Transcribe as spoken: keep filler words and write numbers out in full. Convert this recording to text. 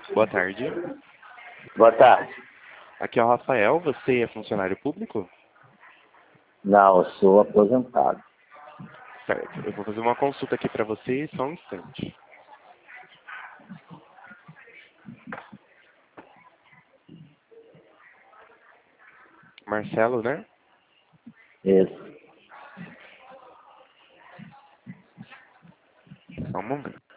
Boa tarde. Boa tarde. Aqui é o Rafael. Você é funcionário público? Não, eu sou aposentado. Certo. Eu vou fazer uma consulta aqui para você, só um instante. Marcelo, né? Isso. Só um momento.